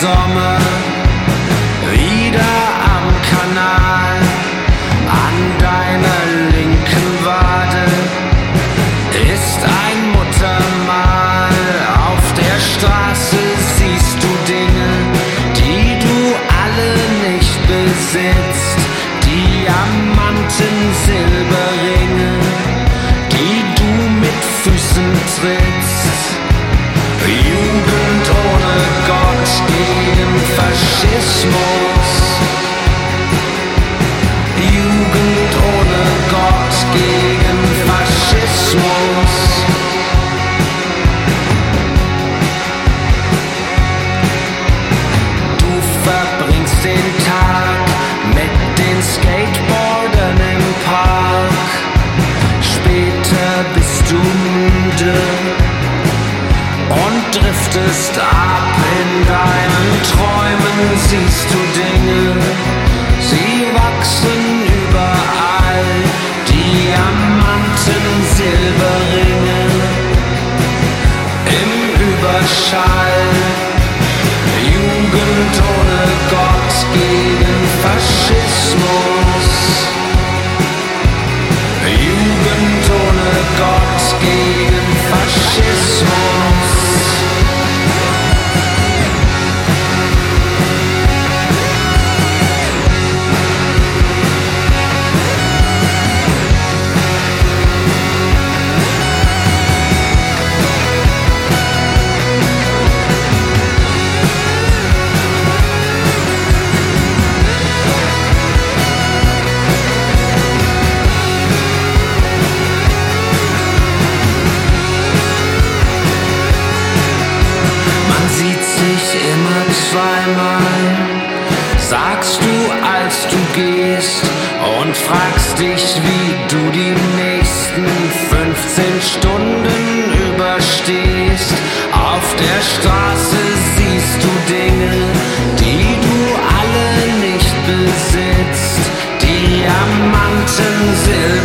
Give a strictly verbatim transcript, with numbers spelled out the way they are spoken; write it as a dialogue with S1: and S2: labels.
S1: Sommer wieder am Kanal. An deiner linken Wade ist ein Muttermal. Auf der Straße siehst du Dinge, die du alle nicht besitzt. Diamanten, Silberringe, die du mit Füßen trittst. Jugend ohne Gott gegen Faschismus. Jugend ohne Gott gegen Faschismus. Du verbringst den Tag mit den Skateboardern im Park. Später bist du müde und driftest ab. In deinen Träumen siehst du Dinge, sie wachsen überall. Diamanten, Silberringe im Überschall. Jugend ohne Gott gegen Faschismus. Jugend ohne Gott gegen Faschismus. Immer zweimal, sagst du, als du gehst, und fragst dich, wie du die nächsten fünfzehn Stunden überstehst. Auf der Straße siehst du Dinge, die du alle nicht besitzt. Diamanten, Silber